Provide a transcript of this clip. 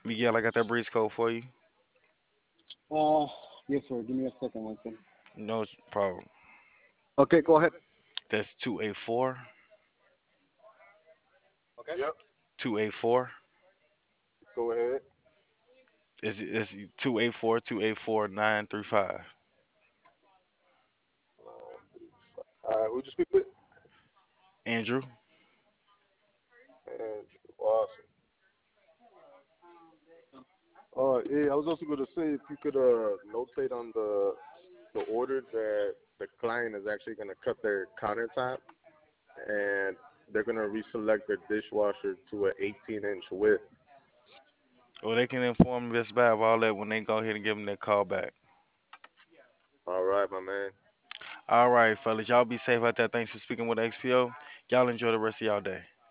Miguel, I got that breeze code for you. Uh, yes, sir. Give me a second, one second. No problem. Okay, go ahead. That's 284 Okay. Yep. 284. Go ahead. It's 284 284 935. Who'd you speak with? Andrew. And awesome. Yeah, I was also going to say if you could notate on the order that the client is actually going to cut their countertop and they're going to reselect their dishwasher to an 18-inch width. Or they can inform Best Buy of all that when they go ahead and give them that call back. All right, my man. All right, fellas. Y'all be safe out there. Thanks for speaking with XPO. Y'all enjoy the rest of y'all day.